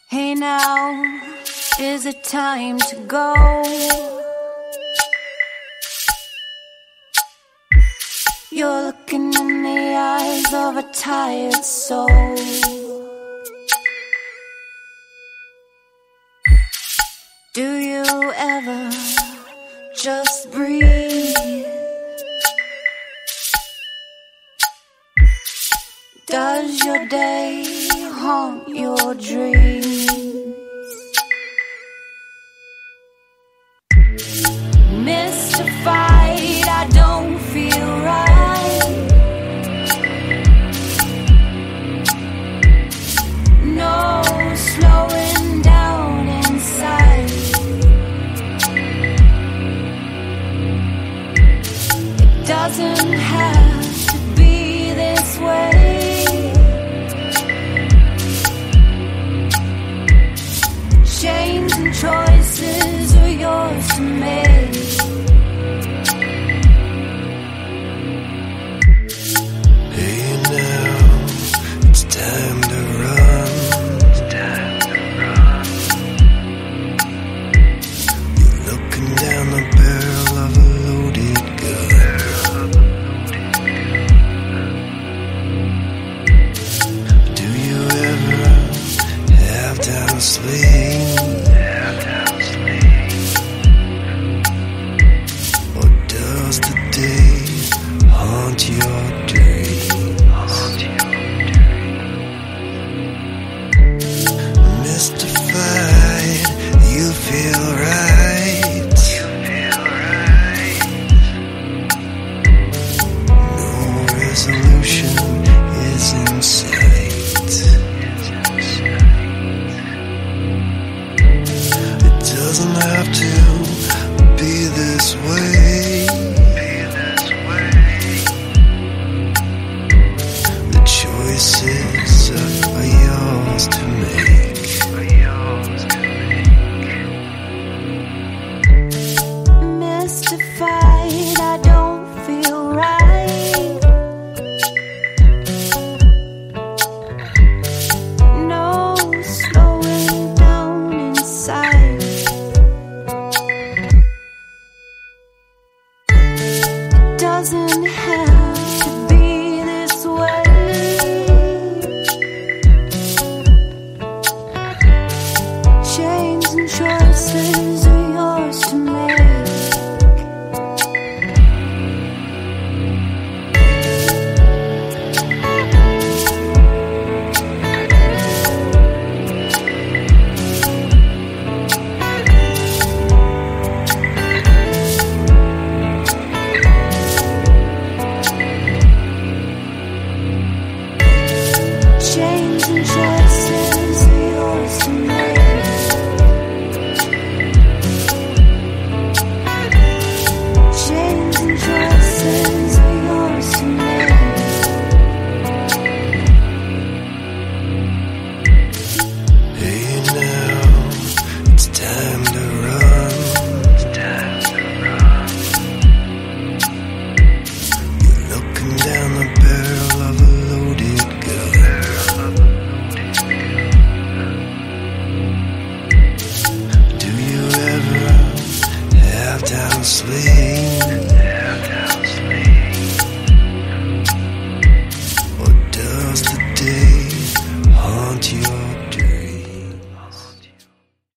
Hey now, is it time to go? You're looking in the eyes of a tired soul. Do you ever just breathe? Does your day haunt your dreams? Mystified, I don't feel right. No slowing down inside. It doesn't have to be this way. Chains and choices are yours to make. Hey now, it's time to run. It's time to run. You're looking down the barrel of a loaded gun. Do you ever have time to sleep?